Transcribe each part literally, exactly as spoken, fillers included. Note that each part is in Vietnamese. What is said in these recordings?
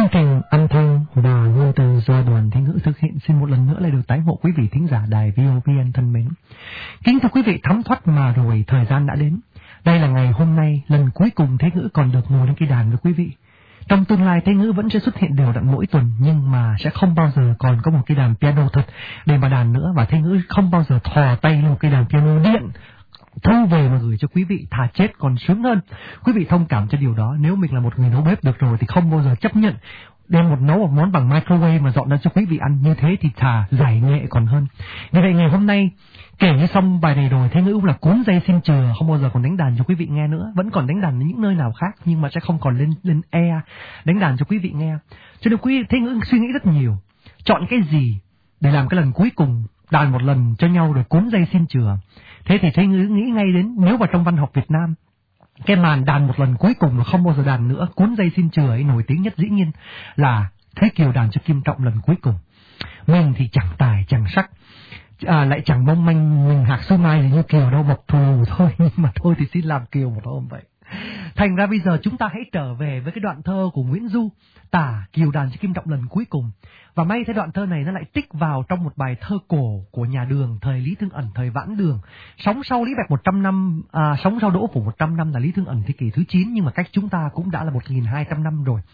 Chương trình âm thanh và ngôn từ do Đoàn Thế Ngữ thực hiện xin một lần nữa lại được tái ngộ quý vị thính giả đài vê o vê en thân mến. Kính thưa quý vị, thấm thoát mà rồi thời gian đã đến. Đây là ngày hôm nay, lần cuối cùng Thế Ngữ còn được ngồi lên cái đàn với quý vị. Trong tương lai Thế Ngữ vẫn sẽ xuất hiện đều đặn mỗi tuần, nhưng mà sẽ không bao giờ còn có một cái đàn piano thật để mà đàn nữa, và Thế Ngữ không bao giờ thò tay lên một cái đàn piano điện thu về mà gửi cho quý vị, thà chết còn sướng hơn. Quý vị thông cảm cho điều đó. Nếu mình là một người nấu bếp được rồi thì không bao giờ chấp nhận đem một nấu một món bằng microwave mà dọn ra cho quý vị ăn, như thế thì thà giải nghệ còn hơn. Vì vậy ngày hôm nay kể như xong bài này rồi, Thế Ngữ cũng là cuốn dây xin chừa, không bao giờ còn đánh đàn cho quý vị nghe nữa. Vẫn còn đánh đàn ở những nơi nào khác, nhưng mà sẽ không còn lên lên e đánh đàn cho quý vị nghe. Cho nên quý Thế Ngữ suy nghĩ rất nhiều, chọn cái gì để làm cái lần cuối cùng đàn một lần cho nhau rồi cuốn dây xin chừa. Thế thì Thế Ngữ nghĩ ngay đến, nếu vào trong văn học Việt Nam, cái màn đàn một lần cuối cùng là không bao giờ đàn nữa, cuốn dây xin chừa ấy nổi tiếng nhất dĩ nhiên là Thế Kiều đàn cho Kim Trọng lần cuối cùng. Mình thì chẳng tài chẳng sắc, à, lại chẳng mong manh mình hạc số mai như Kiều đâu, mộc thù thôi, nhưng mà thôi thì xin làm Kiều một hôm vậy. Thành ra bây giờ chúng ta hãy trở về với cái đoạn thơ của Nguyễn Du, tả Kiều đàn cho Kim Trọng lần cuối cùng. Và may thế đoạn thơ này nó lại tích vào trong một bài thơ cổ của nhà Đường, thời Lý Thương Ẩn, thời Vãn Đường. Sống sau Lý Bạch một trăm năm, à, sống sau Đỗ Phủ một trăm năm là Lý Thương Ẩn thế kỷ thứ chín, nhưng mà cách chúng ta cũng đã là một nghìn hai trăm năm rồi.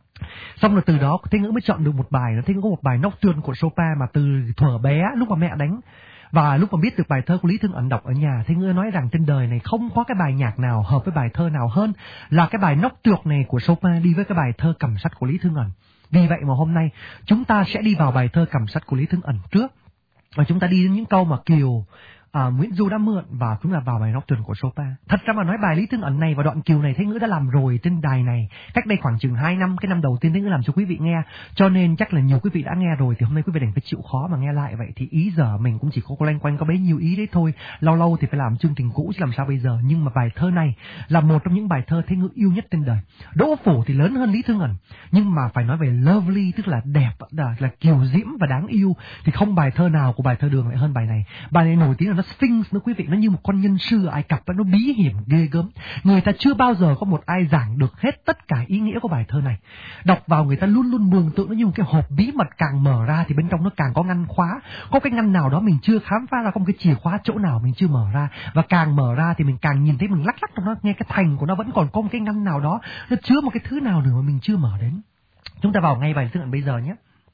Xong rồi từ đó Thế Ngữ mới chọn được một bài, Thế Ngữ có một bài Nocturne của Chopin mà từ thuở bé lúc mà mẹ đánh, và lúc mà biết được bài thơ của Lý Thương Ẩn đọc ở nhà, Thế Ngữ nói rằng trên đời này không có cái bài nhạc nào hợp với bài thơ nào hơn là cái bài Nocturne này của Chopin đi với cái bài thơ Cầm Sắt của Lý Thương Ẩn. Vì vậy mà hôm nay chúng ta sẽ đi vào bài thơ Cầm Sắt của Lý Thương Ẩn trước, và chúng ta đi đến những câu mà Kiều à, Nguyễn Du đã mượn, và chúng ta vào bài Nocturne của Chopin. Thật ra mà nói, bài Lý Thương Ẩn này và đoạn Kiều này Thế Ngữ đã làm rồi trên đài này cách đây khoảng chừng hai năm, cái năm đầu tiên Thế Ngữ làm cho quý vị nghe, cho nên chắc là nhiều quý vị đã nghe rồi, thì hôm nay quý vị đành phải chịu khó mà nghe lại. Vậy thì ý giờ mình cũng chỉ có loanh quanh có bấy nhiêu ý đấy thôi, lâu lâu thì phải làm chương trình cũ chứ làm sao bây giờ. Nhưng mà bài thơ này là một trong những bài thơ Thế Ngữ yêu nhất trên đời. Đỗ Phủ thì lớn hơn Lý Thương Ẩn, nhưng mà phải nói về lovely, tức là đẹp, là, là kiều diễm và đáng yêu, thì không bài thơ nào của bài thơ Đường lại hơn bài này. Bài này nổi tiếng là nó Sphinx nữa quý vị, nó như một con nhân sư ở Ai Cập, nó bí hiểm ghê gớm. Người ta chưa bao giờ có một ai giảng được hết tất cả ý nghĩa của bài thơ này. Đọc vào người ta luôn luôn mường tượng nó như một cái hộp bí mật, càng mở ra thì bên trong nó càng có ngăn khóa, có cái ngăn nào đó mình chưa khám phá ra, có một cái chìa khóa chỗ nào mình chưa mở ra, và càng mở ra thì mình càng nhìn thấy mình lắc lắc trong nó, nghe cái thành của nó vẫn còn có một cái ngăn nào đó, nó chứa một cái thứ nào nữa mà mình chưa mở đến. Chúng ta vào ngay bài Thương Ẩn bây giờ nhé.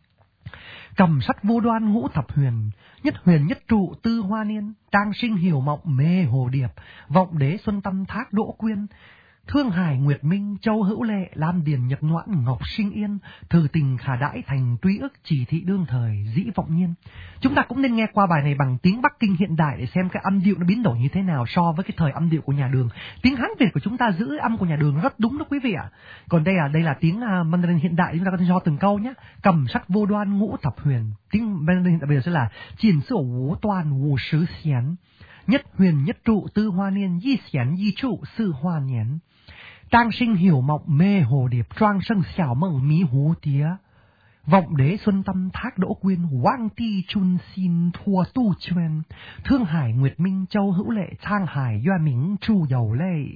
Cầm sắt vô đoan ngũ thập huyền, nhất huyền nhất trụ tư hoa niên, trang sinh hiểu mộng mê hồ điệp, vọng đế xuân tâm thác đỗ quyên, Thương Hải Nguyệt Minh Châu Hữu Lệ, Lam Điền Nhật Noãn Ngọc Sinh Yên, Thử Tình Khả Đãi Thành Tuy Ức, Chỉ Thị Đương Thời Dĩ Vọng Nhiên. Chúng ta cũng nên nghe qua bài này bằng tiếng Bắc Kinh hiện đại để xem cái âm điệu nó biến đổi như thế nào so với cái thời âm điệu của nhà Đường. Tiếng Hán Việt của chúng ta giữ âm của nhà Đường rất đúng đó quý vị ạ. Còn đây là đây là tiếng uh, Mandarin hiện đại, chúng ta có thể cho từng câu nhé. Cầm sắt vô đoan ngũ thập huyền. Tiếng Mandarin hiện đại bây giờ sẽ là Triển sửa ngũ toàn ngũ sứ xián, nhất huyền nhất trụ tư hoa niên, di xián di trụ sư hoa niên. Trang sinh hiểu mộng mê hồ điệp, choang sân xảo mộng mí hú tía, vọng đế xuân tâm thác đỗ quyên, hoang ti chun xin thua tu chuyên, Thương Hải Nguyệt Minh Châu Hữu Lệ, Trang Hải doa mính chu dầu lệ,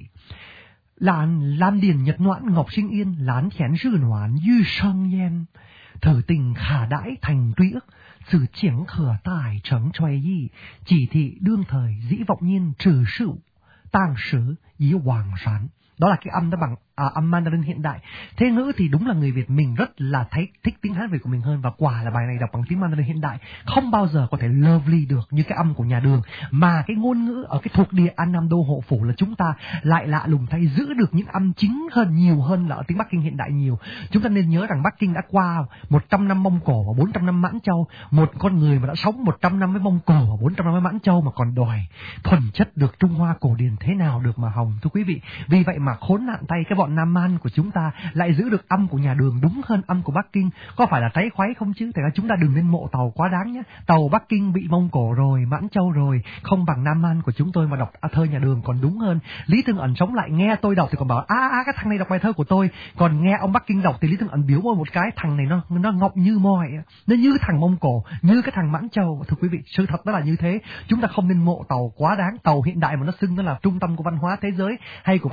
Lán Lam Điền Nhật Noãn Ngọc Sinh Yên, Lán Khén Rư Noãn Dư Sân Yên, Thử Tình Khả Đãi Thành Tuy Ức, Sử Chiếng Khở Tài Trấn Choay Yi, Chỉ Thị Đương Thời Dĩ Vọng Nhiên, Trừ Sự Tang Sứ Dĩ Hoàng Sán. Đó là cái âm đó bằng à, âm Mandarin hiện đại. Thế Ngữ thì đúng là người Việt mình rất là thấy thích tiếng Hán Việt của mình hơn, và quả là bài này đọc bằng tiếng Mandarin hiện đại không bao giờ có thể lovely được như cái âm của nhà Đường, mà cái ngôn ngữ ở cái thuộc địa An Nam Đô Hộ Phủ là chúng ta lại lạ lùng thay giữ được những âm chính hơn, nhiều hơn là ở tiếng Bắc Kinh hiện đại nhiều. Chúng ta nên nhớ rằng Bắc Kinh đã qua một trăm năm Mông Cổ và bốn trăm năm Mãn Châu, một con người mà đã sống một trăm năm với Mông Cổ và bốn trăm năm với Mãn Châu mà còn đòi thuần chất được Trung Hoa cổ điển thế nào được mà hồng, thưa quý vị. Vì vậy mà khốn nạn tay cái bọn Nam Man của chúng ta lại giữ được âm của nhà Đường đúng hơn âm của Bắc Kinh. Có phải là cháy khoái không chứ? Tại ra chúng ta đừng nên mộ Tàu quá đáng nhé. Tàu Bắc Kinh bị Mông Cổ rồi, Mãn Châu rồi, không bằng Nam Man của chúng tôi mà đọc thơ nhà Đường còn đúng hơn. Lý Thương Ẩn sống lại nghe tôi đọc thì còn bảo a a cái thằng này đọc bài thơ của tôi, còn nghe ông Bắc Kinh đọc thì Lý Thương Ẩn biếu môi một cái, thằng này nó nó ngọng như moi, nó như thằng Mông Cổ, như cái thằng Mãn Châu. Thưa quý vị, sự thật đó là như thế. Chúng ta không nên mộ Tàu quá đáng. Tàu hiện đại mà nó xưng nó là trung tâm của văn hóa thế giới hay của văn hóa Trung Hoa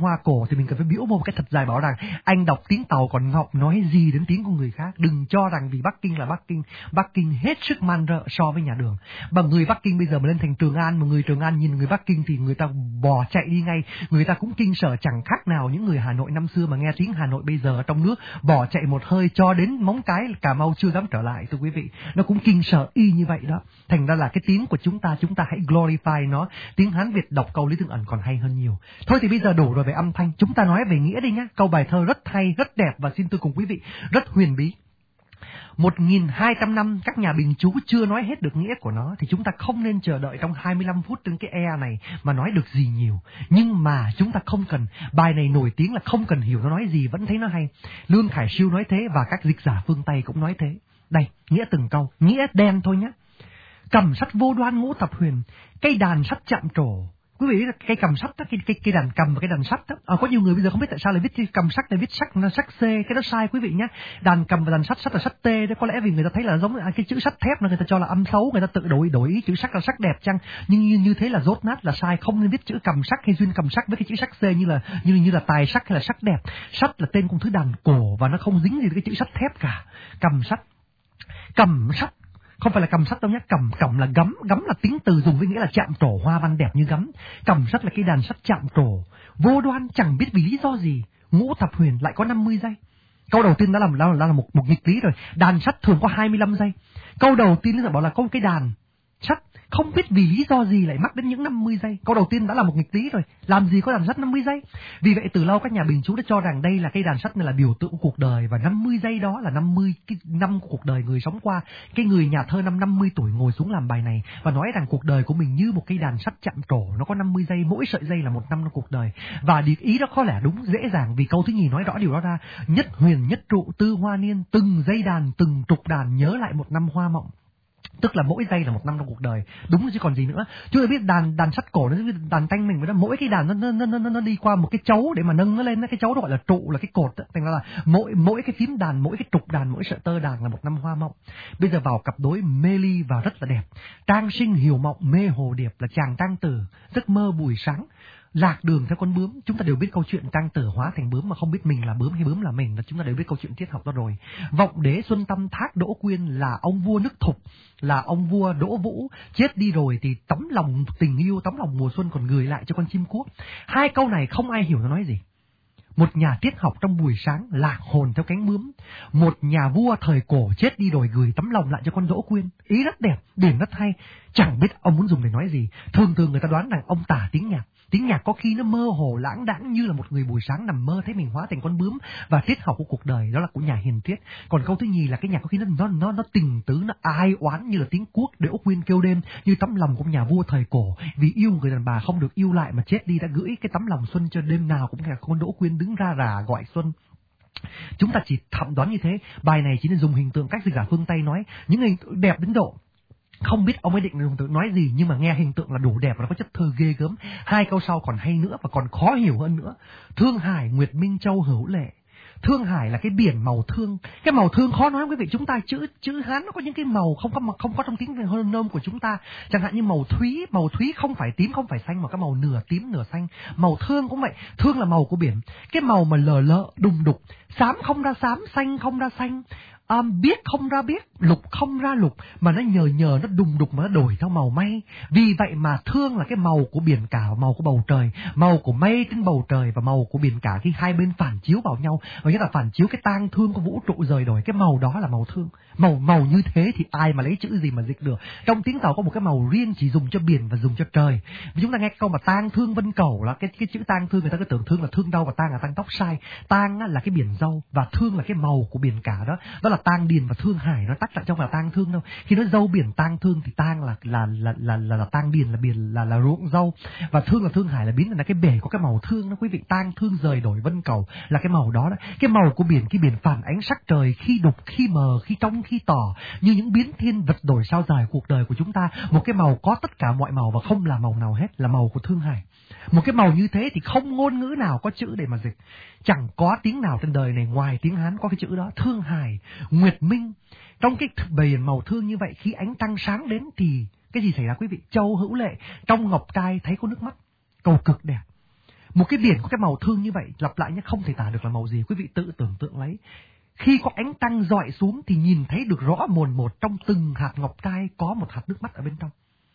Hoa cổ thì mình cần phải biểu môi một cách thật dài bảo rằng anh đọc tiếng Tàu còn ngọng nói gì đến tiếng của người khác. Đừng cho rằng vì Bắc Kinh là Bắc Kinh, Bắc Kinh hết sức man rợ so với nhà Đường. Và người Bắc Kinh bây giờ mà lên thành Trường An, mà người Trường An nhìn người Bắc Kinh thì người ta bỏ chạy đi ngay. Người ta cũng kinh sợ chẳng khác nào những người Hà Nội năm xưa mà nghe tiếng Hà Nội bây giờ ở trong nước bỏ chạy một hơi cho đến Móng Cái, Cà Mau chưa dám trở lại, thưa quý vị. Nó cũng kinh sợ y như vậy đó. Thành ra là cái tiếng của chúng ta, chúng ta hãy glorify nó. Tiếng Hán Việt đọc câu Lý Thương Ẩn còn hay hơn nhiều. Thôi thì bây giờ đủ rồi về âm thanh, chúng ta nói về nghĩa đi nhá. Câu bài thơ rất hay, rất đẹp và xin tôi cùng quý vị rất huyền bí. một nghìn hai trăm năm các nhà bình chú chưa nói hết được nghĩa của nó thì chúng ta không nên chờ đợi trong hai mươi lăm phút trên cái e này mà nói được gì nhiều. Nhưng mà chúng ta không cần, bài này nổi tiếng là không cần hiểu nó nói gì vẫn thấy nó hay. Lương Khải Siêu nói thế và các dịch giả phương Tây cũng nói thế. Đây, nghĩa từng câu, nghĩa đen thôi nhé. Cầm sắt vô đoan ngũ thập huyền, cây đàn sắt chạm trổ. Quý vị biết là cây cầm sắt đó, cái, cái, cái đàn cầm và cái đàn sắt đó. À, có nhiều người bây giờ không biết tại sao lại viết cái cầm sắt này viết sắc là sắc C, cái đó sai quý vị nhé. Đàn cầm và đàn sắt, sắt là sắt T đó, có lẽ vì người ta thấy là giống à, cái chữ sắt thép là người ta cho là âm xấu, người ta tự đổi đổi ý chữ sắc là sắc đẹp chăng? Nhưng như, như thế là dốt nát, là sai, không nên viết chữ cầm sắt hay duyên cầm sắt với cái chữ sắc C như là như như là tài sắc hay là sắc đẹp. Sắt là tên của thứ đàn cổ và nó không dính gì đến cái chữ sắt thép cả. Cầm sắt, cầm sắt. Không phải là cầm sắt đâu nhé, cầm cầm là gấm, gấm là tính từ dùng với nghĩa là chạm trổ hoa văn đẹp như gấm. Cầm sắt là cái đàn sắt chạm trổ, vô đoan chẳng biết vì lý do gì, ngũ thập huyền lại có năm mươi giây. Câu đầu tiên đã là, đã là, đã là một, một nghịch lý rồi, đàn sắt thường có hai mươi lăm giây. Câu đầu tiên là bảo là có một cái đàn sắt, không biết vì lý do gì lại mắc đến những năm mươi giây. Câu đầu tiên đã là một nghịch lý rồi, làm gì có đàn sắt năm mươi giây. Vì vậy từ lâu các nhà bình chú đã cho rằng đây là cây đàn sắt này là biểu tượng của cuộc đời, và năm mươi giây đó là năm mươi cái năm của cuộc đời người sống qua. Cái người nhà thơ năm năm mươi tuổi ngồi xuống làm bài này và nói rằng cuộc đời của mình như một cây đàn sắt chạm trổ, nó có năm mươi giây, mỗi sợi dây là một năm trong cuộc đời. Và ý đó có lẽ đúng, dễ dàng, vì câu thứ nhì nói rõ điều đó ra. Nhất huyền nhất trụ tư hoa niên, từng dây đàn từng trục đàn nhớ lại một năm hoa mộng. Tức là mỗi giây là một năm trong cuộc đời, đúng chứ còn gì nữa. Chúng ta biết đàn đàn sắt cổ nó với đàn tanh mình, với đó mỗi cái đàn nó nó nó nó đi qua một cái chấu để mà nâng nó lên, cái chấu đó gọi là trụ, là cái cột đó. Thành ra là mỗi mỗi cái phím đàn, mỗi cái trục đàn, mỗi sợi tơ đàn là một năm hoa mộng. Bây giờ vào cặp đối mê ly và rất là đẹp. Trang sinh hiểu mộng mê hồ điệp là chàng tang tử giấc mơ buổi sáng. Lạc đường theo con bướm, chúng ta đều biết câu chuyện tang tử hóa thành bướm mà không biết mình là bướm hay bướm là mình, là chúng ta đều biết câu chuyện triết học đó rồi. Vọng đế xuân tâm thác Đỗ Quyên là ông vua nước Thục, là ông vua Đỗ Vũ, chết đi rồi thì tấm lòng tình yêu, tấm lòng mùa xuân còn gửi lại cho con chim cuốc. Hai câu này không ai hiểu nó nói gì. Một nhà triết học trong buổi sáng lạc hồn theo cánh bướm, một nhà vua thời cổ chết đi rồi gửi tấm lòng lại cho con Đỗ Quyên. Ý rất đẹp, điểm rất hay, chẳng biết ông muốn dùng để nói gì. Thường thường người ta đoán rằng ông tả tiếng nhạc. Tiếng nhạc có khi nó mơ hồ lãng đãng như là một người buổi sáng nằm mơ thấy mình hóa thành con bướm, và triết học của cuộc đời đó là của nhà hiền triết. Còn câu thứ nhì là cái nhạc có khi nó nó nó, nó tình tứ, nó ai oán như là tiếng cuốc Đỗ Quyên kêu đêm, như tấm lòng của nhà vua thời cổ vì yêu người đàn bà không được yêu lại mà chết đi đã gửi cái tấm lòng xuân cho đêm nào cũng nghe con Đỗ Quyên đứng ra rà gọi xuân. Chúng ta chỉ thẩm đoán như thế. Bài này chỉ nên dùng hình tượng cách dịch giả phương Tây nói, những hình tượng đẹp đến độ không biết ông ấy định dùng từ nói gì, nhưng mà nghe hình tượng là đủ đẹp và nó có chất thơ ghê gớm. Hai câu sau còn hay nữa và còn khó hiểu hơn nữa. Thương Hải Nguyệt Minh Châu hữu lệ. Thương Hải là cái biển màu thương. Cái màu thương khó nói quý vị, chúng ta chữ chữ Hán nó có những cái màu không có không có trong tiếng hơn nôm của chúng ta. Chẳng hạn như màu thúy, màu thúy không phải tím không phải xanh mà cái màu nửa tím nửa xanh. Màu thương cũng vậy, thương là màu của biển. Cái màu mà lờ lợ đùng đục, xám không ra xám, xanh không ra xanh. Um, biết không ra biết, lục không ra lục, mà nó nhờ nhờ nó đùng đục mà nó đổi theo màu mây. Vì vậy mà thương là cái màu của biển cả, màu của bầu trời, màu của mây trên bầu trời và màu của biển cả khi hai bên phản chiếu vào nhau, và nghĩa là phản chiếu cái tang thương của vũ trụ rời đổi, cái màu đó là màu thương. Màu màu như thế thì ai mà lấy chữ gì mà dịch được. Trong tiếng Tàu có một cái màu riêng chỉ dùng cho biển và dùng cho trời. Vì chúng ta nghe câu mà tang thương vân cầu là cái cái chữ tang thương, người ta cứ tưởng thương là thương đau và tang là tang tóc, sai. Tang là cái biển dâu và thương là cái màu của biển cả đó. Đó là tang điền và thương hải, nó tắt lại trong là tang thương đâu. Khi nói dâu biển tang thương thì tang là là là là là, là tang điền là biển là là ruộng dâu, và thương là thương hải là biến thành là cái bể có cái màu thương đó quý vị. Tang thương rời đổi vân cầu là cái màu đó đó. Cái màu của biển, cái biển phản ánh sắc trời khi đục khi mờ, khi trong khi tỏ, như những biến thiên vật đổi sao dài cuộc đời của chúng ta. Một cái màu có tất cả mọi màu và không là màu nào hết, là màu của thương hải. Một cái màu như thế thì không ngôn ngữ nào có chữ để mà dịch. Chẳng có tiếng nào trên đời này ngoài tiếng Hán có cái chữ đó. Thương hải, Nguyệt Minh. Trong cái biển màu thương như vậy, khi ánh trăng sáng đến thì cái gì xảy ra quý vị? Châu hữu lệ, trong ngọc trai thấy có nước mắt. Câu cực đẹp. Một cái biển có cái màu thương như vậy, lặp lại nhé, không thể tả được là màu gì, quý vị tự tưởng tượng lấy. Khi có ánh trăng dọi xuống thì nhìn thấy được rõ mồn một trong từng hạt ngọc trai có một hạt nước mắt ở bên trong.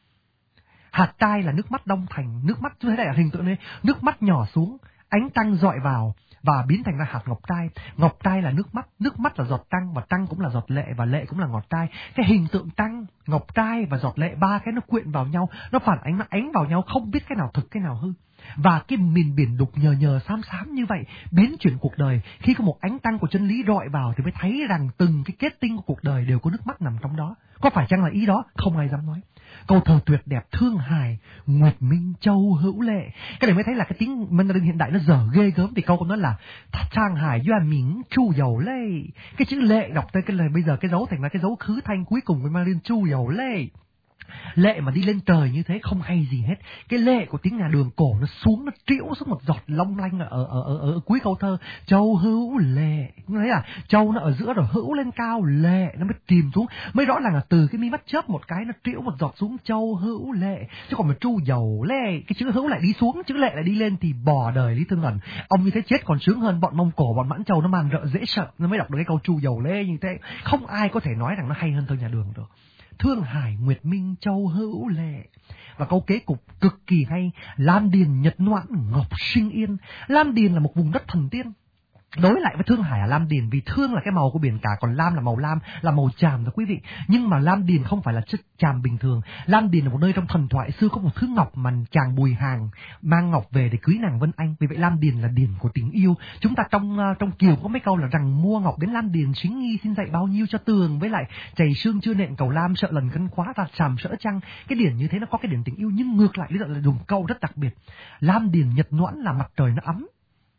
Hạt trai là nước mắt đông thành, nước mắt như thế này là hình tượng này, nước mắt nhỏ xuống, ánh trăng dọi vào và biến thành ra hạt ngọc trai. Ngọc trai là nước mắt, nước mắt là giọt trăng và trăng cũng là giọt lệ và lệ cũng là ngọt trai. Cái hình tượng trăng, ngọc trai và giọt lệ, ba cái nó quyện vào nhau, nó phản ánh, nó ánh vào nhau, không biết cái nào thực cái nào hư. Và cái miền biển đục nhờ nhờ xám xám như vậy biến chuyển cuộc đời. Khi có một ánh trăng của chân lý rọi vào thì mới thấy rằng từng cái kết tinh của cuộc đời đều có nước mắt nằm trong đó. Có phải chăng là ý đó? Không ai dám nói. Câu thơ tuyệt đẹp, thương hài nguyệt minh châu hữu lệ. Cái này mới thấy là cái tiếng Mandarin hiện đại nó dở ghê gớm. Thì câu của nó là Thang hải doan miếng chu dầu lê. Cái chữ lệ đọc tới cái lời bây giờ cái dấu thành là cái dấu khứ thanh cuối cùng của Mandarin, chu dầu lê. Lệ mà đi lên trời như thế không hay gì hết. Cái lệ của tiếng nhà Đường cổ nó xuống, nó trĩu xuống một giọt long lanh ở ở ở, ở cuối câu thơ. Châu hữu lệ. Nó thấy là châu nó ở giữa rồi hữu lên cao, lệ nó mới chìm xuống. Mới rõ ràng là từ cái mi mắt chớp một cái nó trĩu một giọt xuống, châu hữu lệ. Chứ còn mà chu dầu lệ, cái chữ hữu lại đi xuống, chữ lệ lại đi lên thì bỏ đời Lý Thương Ẩn. Ông như thế chết còn sướng hơn bọn Mông Cổ, bọn Mãn Châu nó man rợ dễ sợ. Nó mới đọc được cái câu chu dầu lệ như thế. Không ai có thể nói rằng nó hay hơn thơ nhà Đường được. Thương hải nguyệt minh châu hữu lệ. Và câu kế cục cực kỳ hay, Lam Điền nhật noãn ngọc sinh yên. Lam Điền là một vùng đất thần tiên. Đối lại với Thương Hải là Lam Điền, vì thương là cái màu của biển cả, còn lam là màu lam, là màu chàm đó quý vị. Nhưng mà Lam Điền không phải là chất chàm bình thường. Lam Điền là một nơi trong thần thoại xưa có một thứ ngọc mà chàng Bùi Hàng mang ngọc về để cưới nàng Vân Anh. Vì vậy Lam Điền là điền của tình yêu. Chúng ta trong uh, trong Kiều có mấy câu là rằng mua ngọc đến Lam Điền xính nghi xin dạy bao nhiêu cho tường, với lại chảy xương chưa nện cầu lam sợ lần cân khóa và sàm sỡ trăng. Cái điển như thế nó có cái điển tình yêu, nhưng ngược lại lý do là dùng câu rất đặc biệt. Lam Điền nhật noãn là mặt trời nó ấm.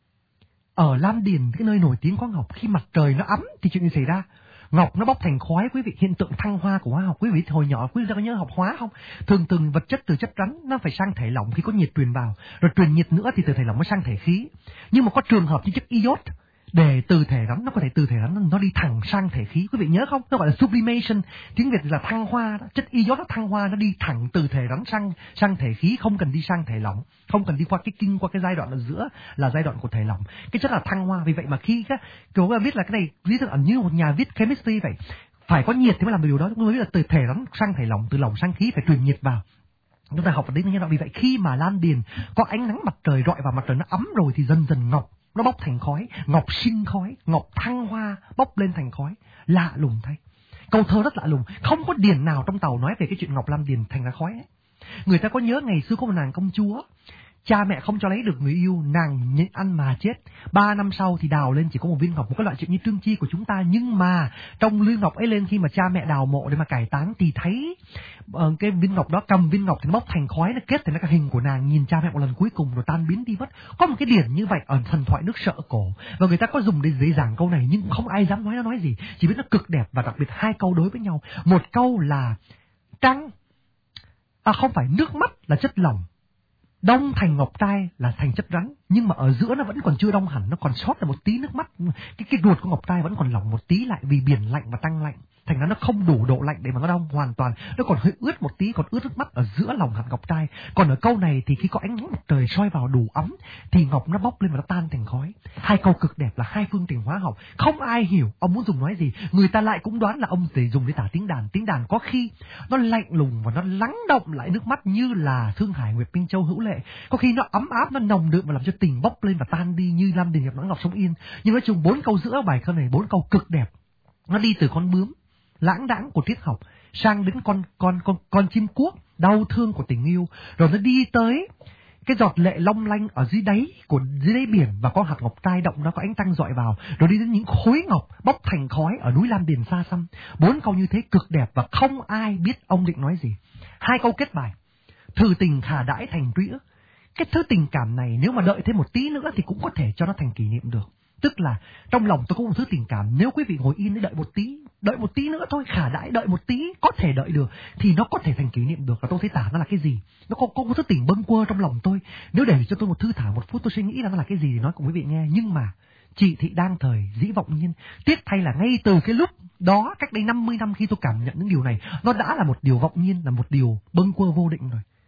Ở Lam Điền, cái nơi nổi tiếng có ngọc, khi mặt trời nó ấm thì chuyện gì xảy ra? Ngọc nó bốc thành khói quý vị, hiện tượng thăng hoa của hóa học. Quý vị hồi nhỏ quý vị có nhớ học hóa không? Thường thường vật chất từ chất rắn nó phải sang thể lỏng khi có nhiệt truyền vào, rồi truyền nhiệt nữa thì từ thể lỏng nó sang thể khí. Nhưng mà có trường hợp như chất iốt, để từ thể rắn nó có thể từ thể rắn nó đi thẳng sang thể khí, quý vị nhớ không? Nó gọi là sublimation, tiếng Việt là thăng hoa đó. Chất iốt nó thăng hoa, nó đi thẳng từ thể rắn sang sang thể khí, không cần đi sang thể lỏng, không cần đi qua cái kinh, qua cái giai đoạn ở giữa là giai đoạn của thể lỏng. Cái chất là thăng hoa. Vì vậy mà khi các chúng ta biết là cái này lý tưởng ẩn như một nhà viết chemistry vậy, phải có nhiệt thì mới làm được điều đó. Chúng ta biết là từ thể rắn sang thể lỏng, từ lỏng sang khí phải truyền nhiệt vào. Chúng ta học ở đến như vậy. Vì vậy khi mà Lam Điền có ánh nắng mặt trời rọi vào, mặt trời nó ấm rồi thì dần dần ngọc nó bốc thành khói, ngọc sinh khói, ngọc thăng hoa bốc lên thành khói. Lạ lùng thay. Câu thơ rất lạ lùng, không có điển nào trong tàu nói về cái chuyện ngọc Lam Điền thành ra khói ấy. Người ta có nhớ ngày xưa có một nàng công chúa, cha mẹ không cho lấy được người yêu, nàng nhịn ăn mà chết. Ba năm sau thì đào lên chỉ có một viên ngọc, một cái loại chuyện như trương chi của chúng ta. Nhưng mà trong viên ngọc ấy lên, khi mà cha mẹ đào mộ để mà cải táng thì thấy uh, cái viên ngọc đó, cầm viên ngọc thì nó bốc thành khói, nó kết thành cái hình của nàng, nhìn cha mẹ một lần cuối cùng rồi tan biến đi mất. Có một cái điển như vậy ở thần thoại nước Sở cổ, và người ta có dùng để dễ dàng câu này nhưng không ai dám nói nó nói gì, chỉ biết nó cực đẹp. Và đặc biệt hai câu đối với nhau, một câu là trăng, à không phải, nước mắt là chất lỏng, đông thành ngọc trai là thành chất rắn, nhưng mà ở giữa nó vẫn còn chưa đông hẳn, nó còn sót là một tí nước mắt. Cái cái ruột của ngọc trai vẫn còn lỏng một tí lại vì biển lạnh và tăng lạnh, thành ra nó không đủ độ lạnh để mà nó đông hoàn toàn, nó còn hơi ướt một tí, còn ướt nước mắt ở giữa lòng hạt ngọc trai. Còn ở câu này thì khi có ánh nắng mặt trời soi vào đủ ấm thì ngọc nó bốc lên và nó tan thành khói. Hai câu cực đẹp là hai phương tiện hóa học, không ai hiểu ông muốn dùng nói gì. Người ta lại cũng đoán là ông để dùng để tả tiếng đàn. Tiếng đàn có khi nó lạnh lùng và nó lắng động lại nước mắt như là Thương Hải Nguyệt Minh Châu hữu lệ, có khi nó ấm áp, nó nồng đượm và làm cho tình bốc lên và tan đi như Lam Điền nhật noãn ngọc sông yên. Nhưng nói chung bốn câu giữa bài thơ này, bốn câu cực đẹp, nó đi từ con bướm lãng đãng của triết học sang đến con con con con chim cuốc đau thương của tình yêu, rồi nó đi tới cái giọt lệ long lanh ở dưới đáy của dưới đáy biển và có hạt ngọc trai động, nó có ánh trăng dọi vào, rồi đi đến những khối ngọc bốc thành khói ở núi Lam Điền xa xăm. Bốn câu như thế cực đẹp và không ai biết ông định nói gì. Hai câu kết bài, thử tình khả đãi thành trũy. Cái thứ tình cảm này nếu mà đợi thêm một tí nữa thì cũng có thể cho nó thành kỷ niệm được. Tức là trong lòng tôi có một thứ tình cảm, nếu quý vị ngồi yên để đợi một tí, đợi một tí nữa thôi, khả đãi đợi một tí, có thể đợi được, thì nó có thể thành kỷ niệm được. Và tôi thấy tả nó là cái gì? Nó có, có một thứ tình bâng quơ trong lòng tôi. Nếu để cho tôi một thư thả một phút, tôi suy nghĩ là nó là cái gì thì nói cùng quý vị nghe. Nhưng mà chị thị đang thời dĩ vọng nhiên. Tiếc thay là ngay từ cái lúc đó, cách đây năm mươi năm khi tôi cảm nhận những điều này, nó đã là một điều vọng nhiên, là một điều bâng quơ vô định rồi.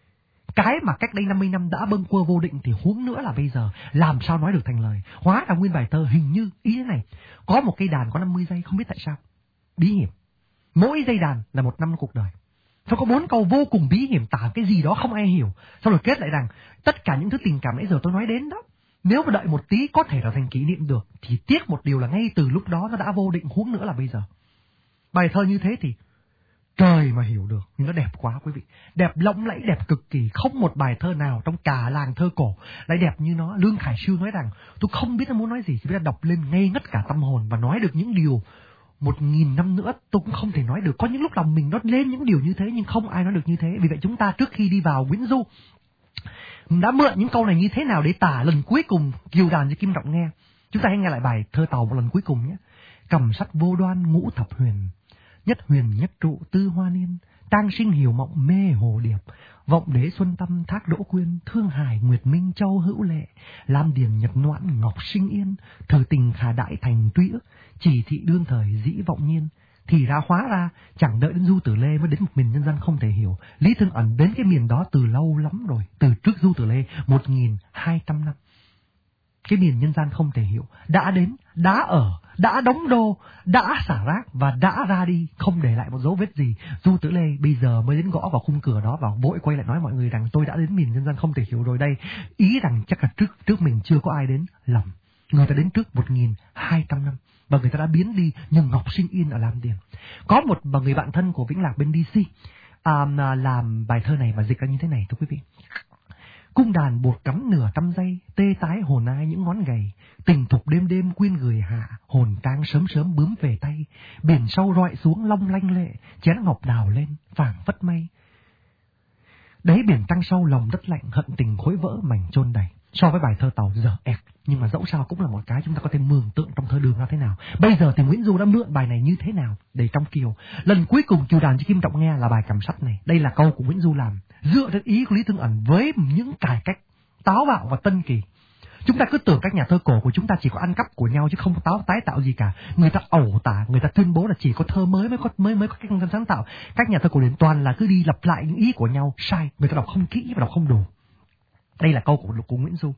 Cái mà cách đây năm mươi năm đã bâng quơ vô định thì huống nữa là bây giờ làm sao nói được thành lời. Hóa ra nguyên bài thơ hình như ý thế này. Có một cây đàn có năm mươi giây, không biết tại sao. Bí hiểm. Mỗi giây đàn là một năm cuộc đời. Nó có bốn câu vô cùng bí hiểm, tả cái gì đó không ai hiểu. Sau rồi kết lại rằng tất cả những thứ tình cảm nãy giờ tôi nói đến đó, nếu mà đợi một tí có thể là thành kỷ niệm được, thì tiếc một điều là ngay từ lúc đó nó đã vô định, huống nữa là bây giờ. Bài thơ như thế thì trời mà hiểu được, nhưng nó đẹp quá quý vị. Đẹp lộng lẫy, đẹp cực kỳ. Không một bài thơ nào trong cả làng thơ cổ lại đẹp như nó. Lương Khải Siêu nói rằng tôi không biết nó muốn nói gì, chỉ biết là đọc lên ngây ngất cả tâm hồn và nói được những điều một nghìn năm nữa tôi cũng không thể nói được. Có những lúc lòng mình nó lên những điều như thế nhưng không ai nói được như thế. Vì vậy chúng ta trước khi đi vào Nguyễn Du đã mượn những câu này như thế nào để tả lần cuối cùng kiều đàn cho Kim Trọng nghe. Chúng ta hãy nghe lại bài thơ Tàu một lần cuối cùng nhé. Cầm sắt vô đoan ngũ thập huyền, nhất huyền nhất trụ tư hoa niên, tang sinh hiểu mộng mê hồ điệp, vọng đế xuân tâm thác đỗ quyên, thương hải nguyệt minh châu hữu lệ, lam điền nhật noãn ngọc sinh yên, thử tình khả đại thành tuy ức, chỉ thị đương thời dĩ vọng nhiên. Thì ra hóa ra chẳng đợi đến Du Tử Lê mới đến một miền nhân dân không thể hiểu. Lý Thương Ẩn đến cái miền đó từ lâu lắm rồi, từ trước Du Tử Lê một nghìn hai trăm năm. Cái miền nhân gian không thể hiểu, đã đến, đã ở, đã đóng đô, đã xả rác và đã ra đi, không để lại một dấu vết gì. Du Tử Lê bây giờ mới đến gõ vào khung cửa đó và vội quay lại nói mọi người rằng tôi đã đến miền nhân gian không thể hiểu rồi đây. Ý rằng chắc là trước trước mình chưa có ai đến, lầm. Người ta đến trước một nghìn hai trăm năm và người ta đã biến đi, nhưng Ngọc Sinh Yên ở Lam Điền. Có một người bạn thân của Vĩnh Lạc bên đê xê à, làm bài thơ này và dịch ra như thế này thưa quý vị. Cung đàn bột cắm nửa trăm giây, tê tái hồn ai những ngón gầy, tình thục đêm đêm quyên người hạ, hồn tang sớm sớm bướm về tay, biển sâu rọi xuống long lanh lệ, chén ngọc đào lên, phảng phất mây. Đáy biển tăng sâu lòng đất lạnh, hận tình khối vỡ mảnh chôn đầy. So với bài thơ Tàu dở ẹt, nhưng mà dẫu sao cũng là một cái chúng ta có thể mường tượng trong thơ đường ra thế nào. Bây giờ thì Nguyễn Du đã mượn bài này như thế nào để trong kiều. Lần cuối cùng kiều đàn cho Kim Trọng nghe là bài Cầm Sắt này. Đây là câu của Nguyễn Du làm dựa trên ý của Lý Thương Ẩn với những cải cách táo bạo và tân kỳ. Chúng ta cứ tưởng các nhà thơ cổ của chúng ta chỉ có ăn cắp của nhau chứ không táo tái tạo gì cả. Người ta ẩu tả, người ta tuyên bố là chỉ có thơ mới mới có mới mới có cách sáng tạo. Các nhà thơ cổ điển toàn là cứ đi lặp lại những ý của nhau, sai. Người ta đọc không kỹ và đọc không đủ. Đây là câu của, của Nguyễn Du.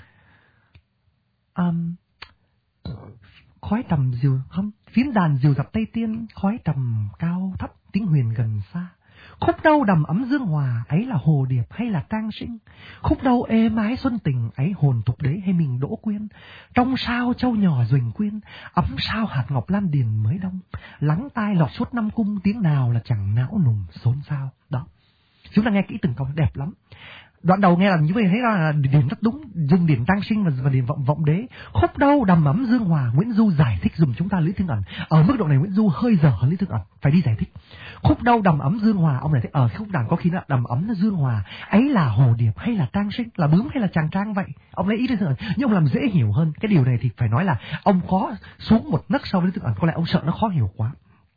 Um, khói trầm diều không, phiến đàn diều dập Tây Tiên, khói trầm cao thấp, tiếng huyền gần xa. Khúc đâu đầm ấm dương hòa, ấy là hồ điệp hay là trang sinh? Khúc đâu êm ái xuân tình, ấy hồn thục đế hay mình đỗ quyên? Trong sao châu nhỏ duỳnh quyên, ấm sao hạt ngọc lam điền mới đông. Lắng tai lọt suốt năm cung, tiếng nào là chẳng não nùng xôn xao. Đó, chúng ta nghe kỹ từng câu đẹp lắm. Đoạn đầu nghe là như vậy, thấy là điển rất đúng, dùng điển trang sinh và, và điển vọng vọng đế. Khúc đâu đầm ấm dương hòa, Nguyễn Du giải thích dùm chúng ta Lý Thương Ẩn. Ở mức độ này Nguyễn Du hơi dở hơn Lý Thương Ẩn, phải đi giải thích. Khúc đâu đầm ấm dương hòa, ông này thấy ở khúc đàn có khi là đầm ấm nó dương hòa, ấy là hồ điệp hay là trang sinh, là bướm hay là chàng trang vậy. Ông lấy ý Lý Thương Ẩn, nhưng ông làm dễ hiểu hơn. Cái điều này thì phải nói là ông có xuống một nấc so với Lý Thương Ẩn, có lẽ ông sợ nó khó hiểu quá.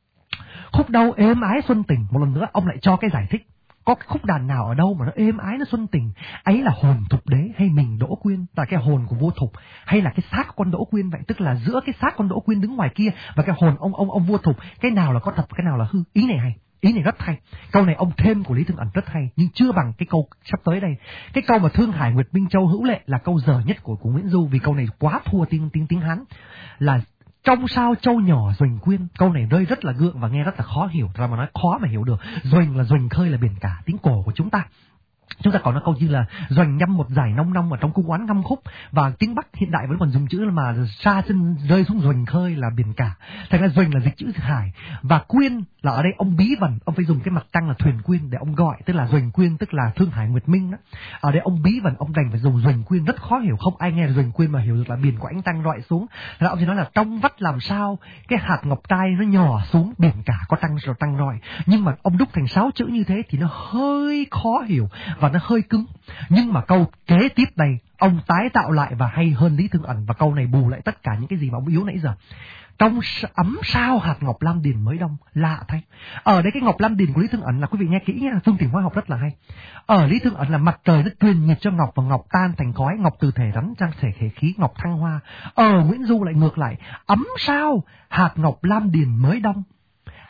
Khúc đâu êm ái xuân tình, một lần nữa ông lại cho cái giải thích. Có cái khúc đàn nào ở đâu mà nó êm ái, nó xuân tình, ấy là hồn thục đế hay mình đỗ quyên, là cái hồn của vua Thục, hay là cái xác con đỗ quyên vậy, tức là giữa cái xác con đỗ quyên đứng ngoài kia và cái hồn ông ông ông vua Thục, cái nào là có thật và cái nào là hư. Ý này hay, ý này rất hay. Câu này ông thêm của Lý Thương Ẩn rất hay, nhưng chưa bằng cái câu sắp tới đây. Cái câu mà thương hải nguyệt minh châu hữu lệ là câu dở nhất của của Nguyễn Du, vì câu này quá thua tiếng tiếng tiếng Hán. Là trong sao châu nhỏ duỳnh quyên, câu này rơi rất là gượng và nghe rất là khó hiểu, ra mà nói khó mà hiểu được. Duỳnh là duỳnh khơi là biển cả, tiếng cổ của chúng ta. Chúng ta còn nói câu như là doành nhâm một giải nông nông ở trong cung oán ngâm khúc, và tiếng Bắc hiện đại vẫn còn dùng chữ mà xa chân rơi xuống doành khơi là biển cả. Thành ra doành là dịch chữ hải, và quyên là ở đây ông bí vần, ông phải dùng cái mặt trăng là thuyền quyên để ông gọi, tức là doành quyên tức là thương hải nguyệt minh đó. Ở đây ông bí vần, ông đành phải dùng doành quyên, rất khó hiểu, không ai nghe doành quyên mà hiểu được là biển của ánh trăng rọi xuống. Là ông chỉ nói là trong vắt làm sao cái hạt ngọc trai nó nhỏ xuống biển cả có trăng rồi trăng rọi, nhưng mà ông đúc thành sáu chữ như thế thì nó hơi khó hiểu và nó hơi cứng. Nhưng mà câu kế tiếp đây ông tái tạo lại và hay hơn Lý Thương Ẩn, và câu này bù lại tất cả những cái gì mà ông yếu nãy giờ. Trong ấm sao hạt ngọc lam điền mới đông, lạ thay. Ở đây cái ngọc lam điền của Lý Thương Ẩn là quý vị nghe kỹ nha, phương tiện hóa học rất là hay. Ở Lý Thương Ẩn là mặt trời nó truyền nhiệt cho ngọc và ngọc tan thành khói, ngọc từ thể rắn sang thể thể khí, ngọc thăng hoa. Ở Nguyễn Du lại ngược lại, ấm sao hạt ngọc lam điền mới đông.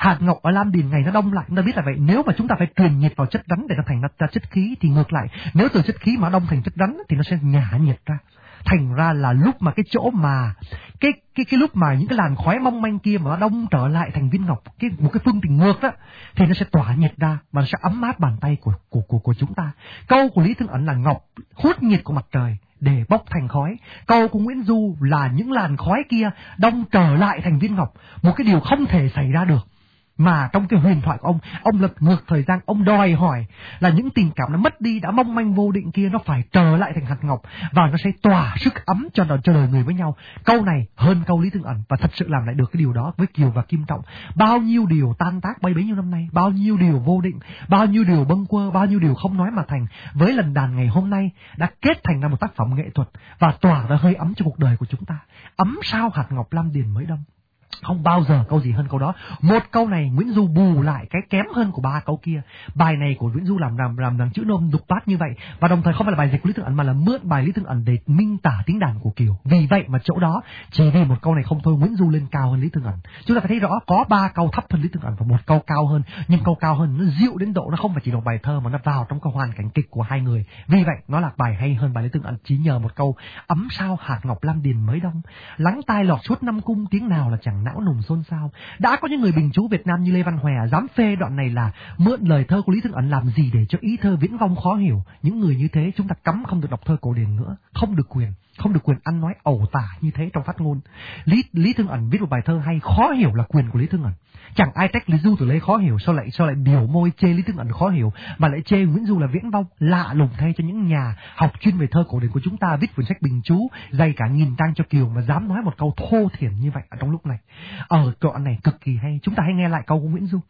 Hạt ngọc ở lam điền ngày nó đông lại, chúng ta biết là vậy. Nếu mà chúng ta phải truyền nhiệt vào chất rắn để nó thành ra chất khí thì ngược lại, nếu từ chất khí mà đông thành chất rắn thì nó sẽ nhả nhiệt ra. Thành ra là lúc mà cái chỗ mà cái cái cái lúc mà những cái làn khói mong manh kia mà nó đông trở lại thành viên ngọc, cái một cái phương trình ngược đó, thì nó sẽ tỏa nhiệt ra và nó sẽ ấm áp bàn tay của của của của chúng ta. Câu của Lý Thương Ẩn là ngọc hút nhiệt của mặt trời để bốc thành khói. Câu của Nguyễn Du là những làn khói kia đông trở lại thành viên ngọc, một cái điều không thể xảy ra được. Mà trong cái huyền thoại của ông, ông lật ngược thời gian, ông đòi hỏi là những tình cảm nó mất đi, đã mong manh vô định kia nó phải trở lại thành hạt ngọc và nó sẽ tỏa sức ấm cho đời, cho đời người với nhau. Câu này hơn câu Lý Thương Ẩn và thật sự làm lại được cái điều đó với Kiều và Kim Trọng. Bao nhiêu điều tan tác bấy bấy nhiêu năm nay, bao nhiêu điều vô định, bao nhiêu điều bâng quơ, bao nhiêu điều không nói mà thành, với lần đàn ngày hôm nay đã kết thành ra một tác phẩm nghệ thuật và tỏa ra hơi ấm cho cuộc đời của chúng ta. Ấm sao hạt ngọc lam điền mới đông. Không bao giờ câu gì hơn câu đó. Một câu này Nguyễn Du bù lại cái kém hơn của ba câu kia. Bài này của Nguyễn Du làm làm làm làm chữ nôm đục bát như vậy, và đồng thời không phải là bài dịch của Lý Thương Ẩn mà là mượn bài Lý Thương Ẩn để minh tả tiếng đàn của Kiều. Vì vậy mà chỗ đó chỉ vì một câu này không thôi, Nguyễn Du lên cao hơn Lý Thương Ẩn. Chúng ta phải thấy rõ có ba câu thấp hơn Lý Thương Ẩn và một câu cao hơn, nhưng câu cao hơn nó dịu đến độ nó không phải chỉ là bài thơ mà nó vào trong cái hoàn cảnh kịch của hai người. Vì vậy nó là bài hay hơn bài Lý Thương Ẩn chỉ nhờ một câu ấm sao hạt ngọc lam điền mới đông. Lắng tai lọt suốt năm cung tiếng nào là chẳng não nùng xôn xao. Đã có những người bình chú Việt Nam như Lê Văn Hòe dám phê đoạn này là mượn lời thơ của Lý Thương Ẩn làm gì để cho ý thơ viễn vong khó hiểu. Những người như thế chúng ta cấm không được đọc thơ cổ điển nữa, không được quyền, không được quyền ăn nói ẩu tả như thế trong phát ngôn. Lý Lý Thương Ẩn viết một bài thơ hay, khó hiểu là quyền của Lý Thương Ẩn. Chẳng ai trách Lý Du từ lấy khó hiểu, sao lại sao lại biểu môi chê Lý Thương Ẩn khó hiểu mà lại chê Nguyễn Du là viễn vong. Lạ lùng thay cho những nhà học chuyên về thơ cổ điển của chúng ta viết quyển sách bình chú dày cả nghìn trang cho Kiều mà dám nói một câu thô thiển như vậy ở trong lúc này. Ở đoạn này cực kỳ hay. Chúng ta hãy nghe lại câu của Nguyễn Du.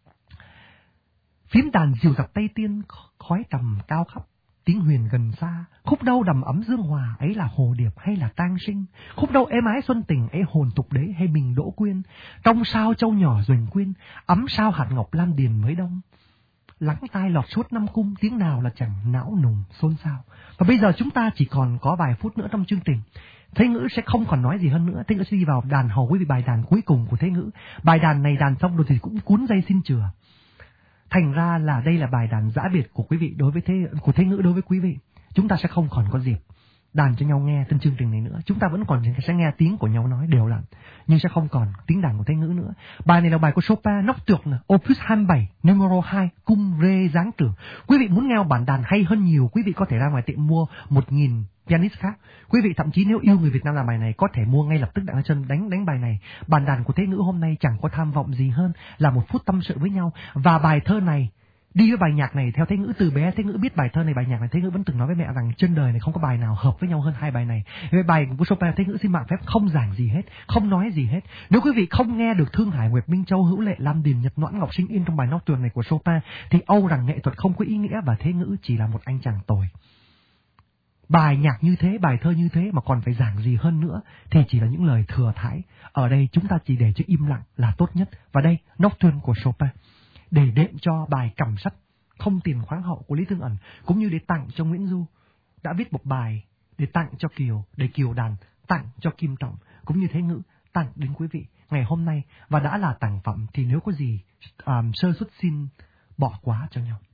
Phím đàn dìu dặt Tây Tiên, khói trầm cao khắp, tiếng huyền gần xa. Khúc đâu đầm ấm dương hòa, ấy là hồ điệp hay là tang sinh. Khúc đâu êm ái xuân tình, ấy hồn tục đế hay mình đỗ quyên. Trong sao châu nhỏ duềnh quyên, ấm sao hạt ngọc lam điền mới đông. Lắng tai lọt suốt năm cung, tiếng nào là chẳng não nùng xôn xao. Và bây giờ chúng ta chỉ còn có vài phút nữa trong chương trình. Thế Ngữ sẽ không còn nói gì hơn nữa. Thế Ngữ sẽ đi vào đàn hầu với bài đàn cuối cùng của Thế Ngữ. Bài đàn này đàn xong rồi thì cũng cuốn dây xin chừa. Thành ra là đây là bài đàn giã biệt của quý vị đối với thế của Thế Ngữ đối với quý vị. Chúng ta sẽ không còn có dịp đàn cho nhau nghe trên chương trình này nữa. Chúng ta vẫn còn sẽ nghe tiếng của nhau nói đều đặn, nhưng sẽ không còn tiếng đàn của Thế Ngữ nữa. Bài này là bài của Chopin Nocturne Opus hai mươi bảy numero hai cung rê giáng trưởng. Quý vị muốn nghe bản đàn hay hơn nhiều, quý vị có thể ra ngoài tiệm mua một nghìn pianist khác. Quý vị thậm chí nếu yêu người Việt Nam làm bài này có thể mua ngay lập tức đặt chân đánh đánh bài này. Bản đàn của Thế Ngữ hôm nay chẳng có tham vọng gì hơn là một phút tâm sự với nhau. Và bài thơ này đi với bài nhạc này, theo Thế Ngữ từ bé Thế Ngữ biết bài thơ này, bài nhạc này, Thế Ngữ vẫn từng nói với mẹ rằng trên đời này không có bài nào hợp với nhau hơn hai bài này. Về bài của Chopin, Thế Ngữ xin mạng phép không giảng gì hết, không nói gì hết. Nếu quý vị không nghe được Thương Hải Nguyệt Minh Châu Hữu Lệ Lam Điền Nhật Noãn Ngọc Sinh Yên trong bài Nocturne này của Chopin thì âu rằng nghệ thuật không có ý nghĩa và Thế Ngữ chỉ là một anh chàng tồi. Bài nhạc như thế, bài thơ như thế mà còn phải giảng gì hơn nữa thì chỉ là những lời thừa thãi. Ở đây chúng ta chỉ để cho im lặng là tốt nhất. Và đây Nocturne của Chopin để đệm cho bài Cẩm Sắt không tiền khoáng hậu của Lý Thương Ẩn, cũng như để tặng cho Nguyễn Du đã viết một bài để tặng cho Kiều, để Kiều đàn tặng cho Kim Trọng, cũng như Thế Ngữ tặng đến quý vị ngày hôm nay. Và đã là tặng phẩm thì nếu có gì um, sơ suất xin bỏ qua cho nhau.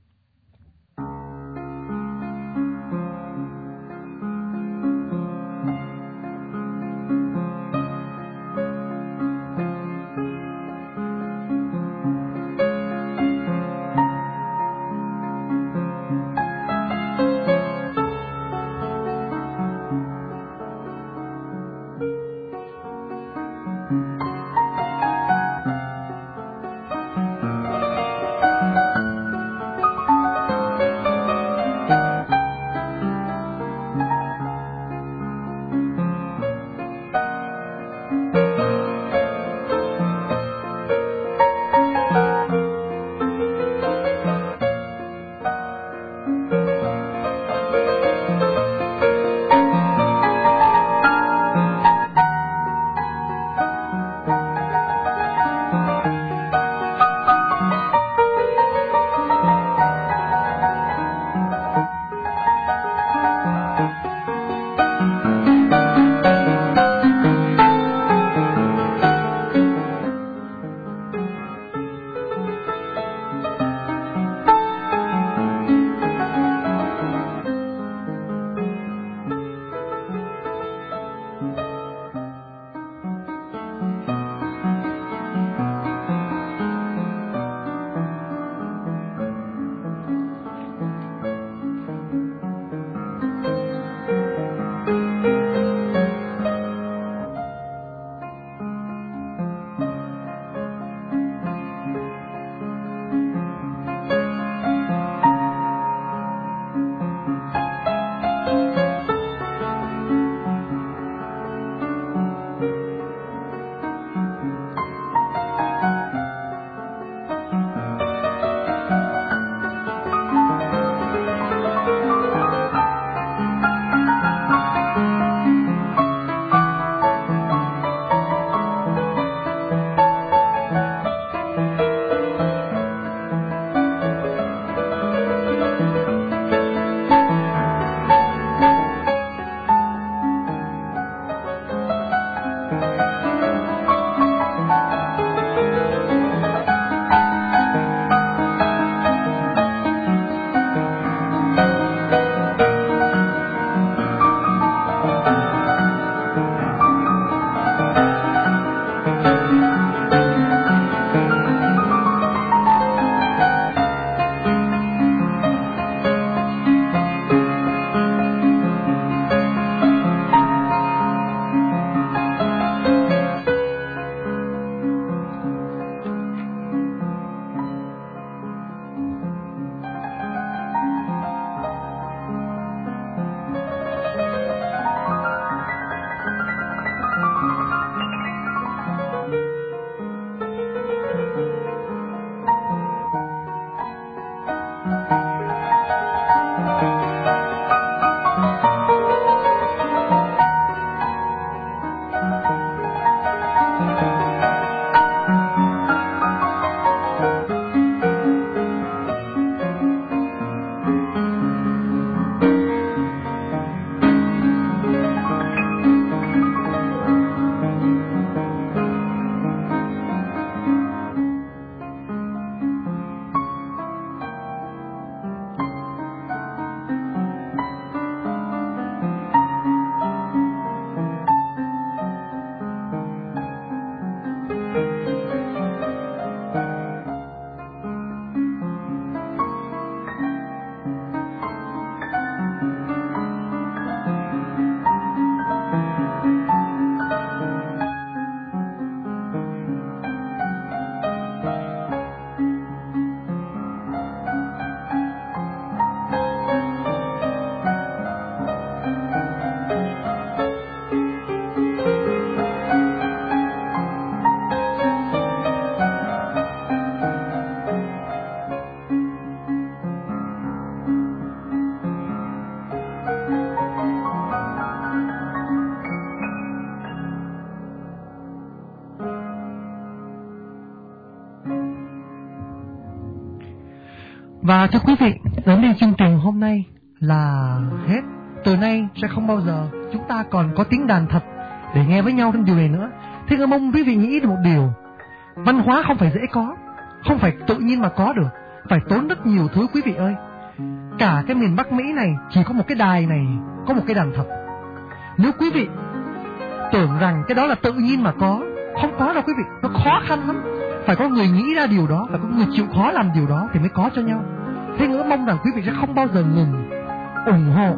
Và thưa quý vị, đến đây chương trình hôm nay là hết. Từ nay sẽ không bao giờ chúng ta còn có tiếng đàn thật để nghe với nhau trên điều này nữa. Thế ngỡ mong quý vị nghĩ được một điều: văn hóa không phải dễ có, không phải tự nhiên mà có được, phải tốn rất nhiều thứ quý vị ơi. Cả cái miền Bắc Mỹ này chỉ có một cái đài này, có một cái đàn thật. Nếu quý vị tưởng rằng cái đó là tự nhiên mà có, không có đâu quý vị, nó khó khăn lắm. Phải có người nghĩ ra điều đó, phải có người chịu khó làm điều đó thì mới có cho nhau. Thế ngỡ mong rằng quý vị sẽ không bao giờ ngừng ủng hộ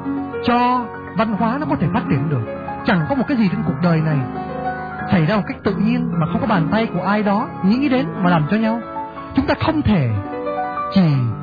cho văn hóa nó có thể phát triển được. Chẳng có một cái gì trên cuộc đời này xảy ra một cách tự nhiên mà không có bàn tay của ai đó nghĩ đến mà làm cho nhau. Chúng ta không thể chỉ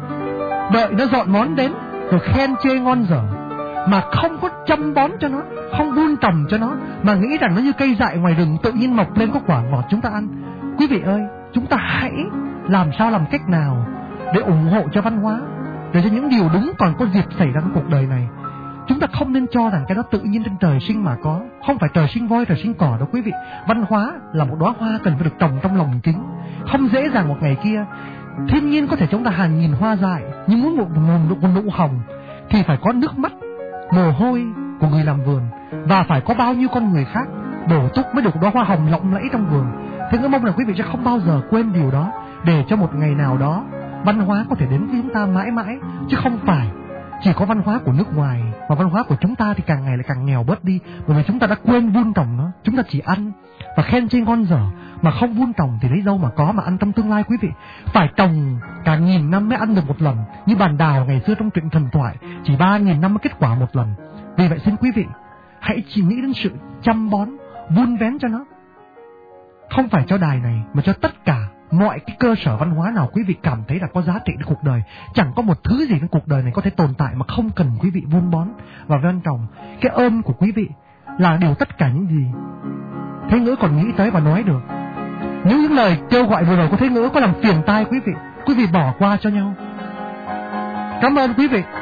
đợi nó dọn món đến rồi khen chê ngon dở mà không có chăm bón cho nó, không vun trồng cho nó, mà nghĩ rằng nó như cây dại ngoài rừng tự nhiên mọc lên có quả ngọt chúng ta ăn. Quý vị ơi, chúng ta hãy làm sao làm cách nào để ủng hộ cho văn hóa, để cho những điều đúng còn có dịp xảy ra trong cuộc đời này. Chúng ta không nên cho rằng cái đó tự nhiên trên trời sinh mà có. Không phải trời sinh voi, trời sinh cỏ đâu quý vị. Văn hóa là một đóa hoa cần phải được trồng trong lòng kính. Không dễ dàng một ngày kia. Thiên nhiên có thể chúng ta hàng nghìn hoa dại, nhưng muốn một, một, một nụ hồng thì phải có nước mắt, mồ hôi của người làm vườn, và phải có bao nhiêu con người khác bổ túc mới được đóa hoa hồng lộng lẫy trong vườn. Thế ngỡ mong là quý vị sẽ không bao giờ quên điều đó, để cho một ngày nào đó văn hóa có thể đến với chúng ta mãi mãi, chứ không phải chỉ có văn hóa của nước ngoài. Mà văn hóa của chúng ta thì càng ngày lại càng nghèo bớt đi, bởi vì chúng ta đã quên vun trồng nó. Chúng ta chỉ ăn và khen chê ngon dở mà không vun trồng thì lấy đâu mà có mà ăn trong tương lai quý vị. Phải trồng cả nghìn năm mới ăn được một lần, như bàn đào ngày xưa trong truyện thần thoại chỉ ba nghìn năm mới kết quả một lần. Vì vậy xin quý vị hãy chỉ nghĩ đến sự chăm bón, vun vén cho nó, không phải cho đài này mà cho tất cả mọi cái cơ sở văn hóa nào quý vị cảm thấy là có giá trị trong cuộc đời. Chẳng có một thứ gì trong cuộc đời này có thể tồn tại mà không cần quý vị vun bón và vun trồng. Cái ơn của quý vị là điều tất cả những gì Thế Ngữ còn nghĩ tới và nói được. Nếu những lời kêu gọi vừa rồi của Thế Ngữ có làm phiền tai quý vị, quý vị bỏ qua cho nhau. Cảm ơn quý vị.